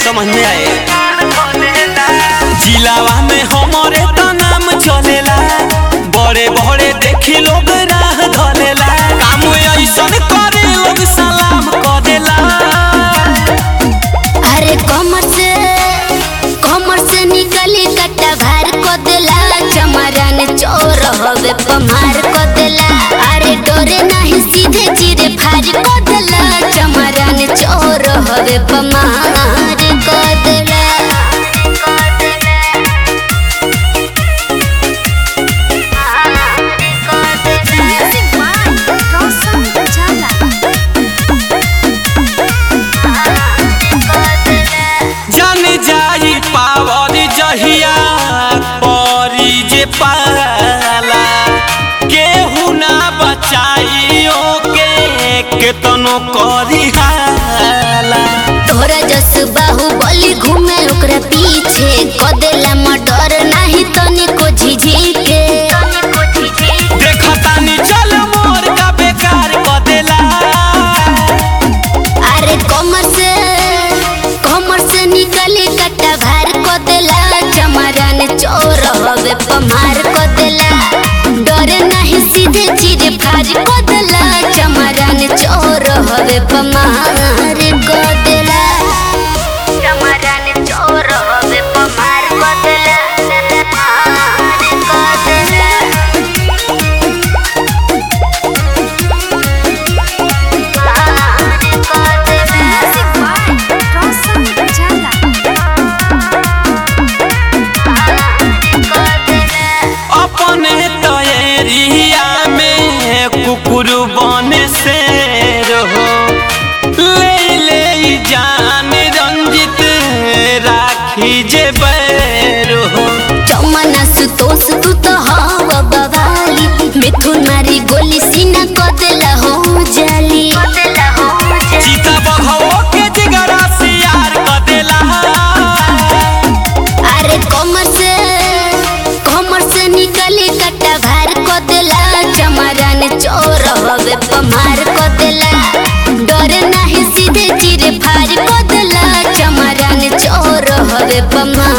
समझ में आए। जिलावा में हमारे तो नाम चलेला, बड़े बड़े देखी लोग राह धलेला, काम ऐसन करे लोग सलाम करेला। अरे कमर से निकली कट्टा भार को देला, चमरन चोर हवे पमार को देला। अरे डोरे नहीं सीधे चिरे फार को देला, चमरन चोर हवे पमार को देला। जान जाई पावर जहिया परी जे पाला, केहू ना बचाइयो के तनो करी हाला। तोरा जस बाहुबली घूमे ओकरा पीछे, कदेला मर्डर नहीं तनिको झिझिके। देखतानी चल मोर का बेकार कदेला। अरे कमर से निकली कट्टा भार को देला, चमरन चोर हवे पमार को देला। डरे नहीं सीधे चिरे फार को देला, चमरन चोर हवे पमार को देला। चमरन चोर हवे पमार को देला। अपने तैयारिया में कुकुर बने से रहो, ले जान रंजित राखी जे बैरो। चमना सुतोष तू तो हवा बवाली, मिथुन मारी गोली सीना को देला हो जाली। चीता बघो के जिगरा सियार क देला। अरे कमर से निकली कट्टा भार को देला, चमरन चोर हवे पमार को देला। डरे नहीं सीधे चिरे फार को देला, चमरन चोर हवे पमार।